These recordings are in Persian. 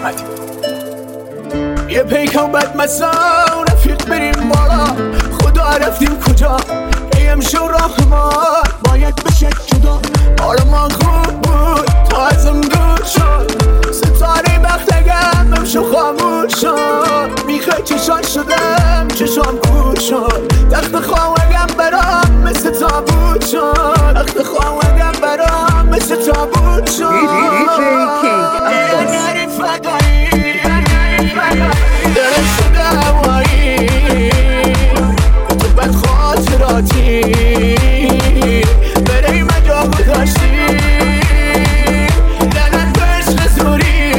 اومدی. یه پیکان بد مسا رفیق بریم بالا، خدا رفتیم کجا امشو راه ما باید بشه جدا. آرمان خوب بود تا ازم دور شد، ستاره بختگم امشو خاموش شد. میخه چشان شدم چشام کور شد، تخت خواهگم برام مثل تابوت شد، تخت خواهگم برام مثل تابوت شد. نری فدایی داره شده هوایی تو بد خاطراتی، برای من جا گذاشتی لعنت بهش زوری،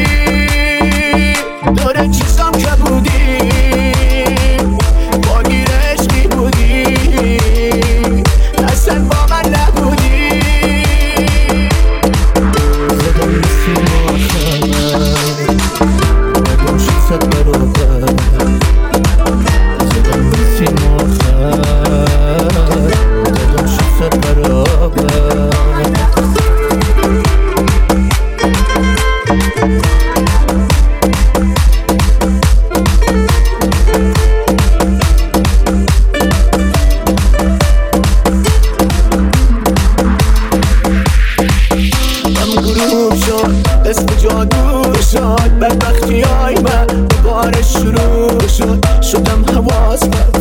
داره چیزام که بودی باگیر عشقی بودی اصلا با من نبودی. زدم نیستی ماخر ندم شد ست برابر، زدم نیستی ماخر ندم شد ست برابر. اسم جادو شد بدبختی های من دوباره شروع شد، شدم حواس